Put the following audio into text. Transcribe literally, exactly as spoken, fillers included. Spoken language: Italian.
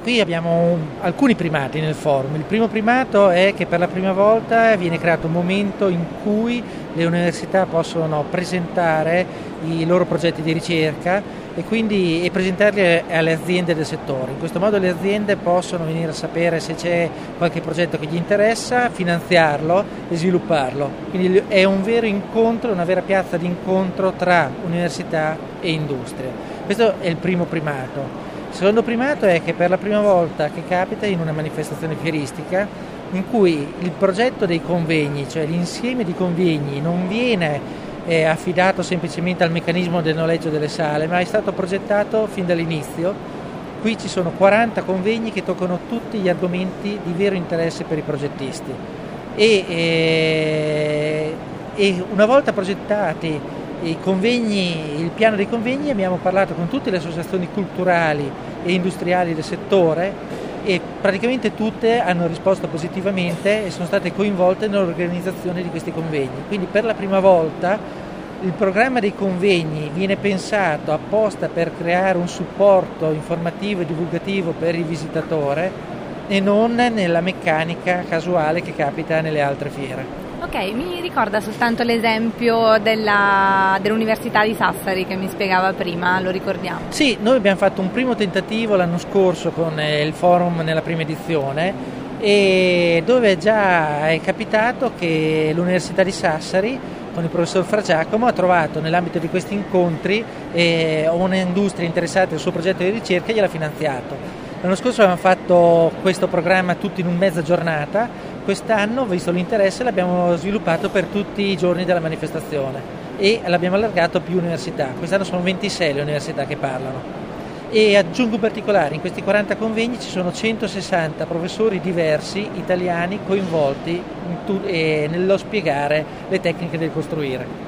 Qui abbiamo un- alcuni primati nel forum. Il primo primato è che per la prima volta viene creato un momento in cui le università possono presentare i loro progetti di ricerca e quindi e presentarli alle aziende del settore. In questo modo le aziende possono venire a sapere se c'è qualche progetto che gli interessa, finanziarlo e svilupparlo. Quindi è un vero incontro, una vera piazza di incontro tra università e industria. Questo è il primo primato. Il secondo primato è che per la prima volta che capita in una manifestazione fieristica in cui il progetto dei convegni, cioè l'insieme di convegni, non viene eh, affidato semplicemente al meccanismo del noleggio delle sale, ma è stato progettato fin dall'inizio. Qui ci sono quaranta convegni che toccano tutti gli argomenti di vero interesse per i progettisti e, eh, e una volta progettati i convegni, il piano dei convegni, abbiamo parlato con tutte le associazioni culturali e industriali del settore e praticamente tutte hanno risposto positivamente e sono state coinvolte nell'organizzazione di questi convegni. Quindi per la prima volta il programma dei convegni viene pensato apposta per creare un supporto informativo e divulgativo per il visitatore e non nella meccanica casuale che capita nelle altre fiere. Ok, mi ricorda soltanto l'esempio della, dell'Università di Sassari che mi spiegava prima, lo ricordiamo? Sì, noi abbiamo fatto un primo tentativo l'anno scorso con il forum nella prima edizione e dove già è capitato che l'Università di Sassari con il professor Fra Giacomo ha trovato nell'ambito di questi incontri eh, un'industria interessata al suo progetto di ricerca e gliel'ha finanziato. L'anno scorso abbiamo fatto questo programma tutto in un mezza giornata, quest'anno, visto l'interesse, l'abbiamo sviluppato per tutti i giorni della manifestazione e l'abbiamo allargato a più università. Quest'anno sono ventisei le università che parlano. E aggiungo in particolare, in questi quaranta convegni ci sono centosessanta professori diversi italiani coinvolti in tu- eh, nello spiegare le tecniche del costruire.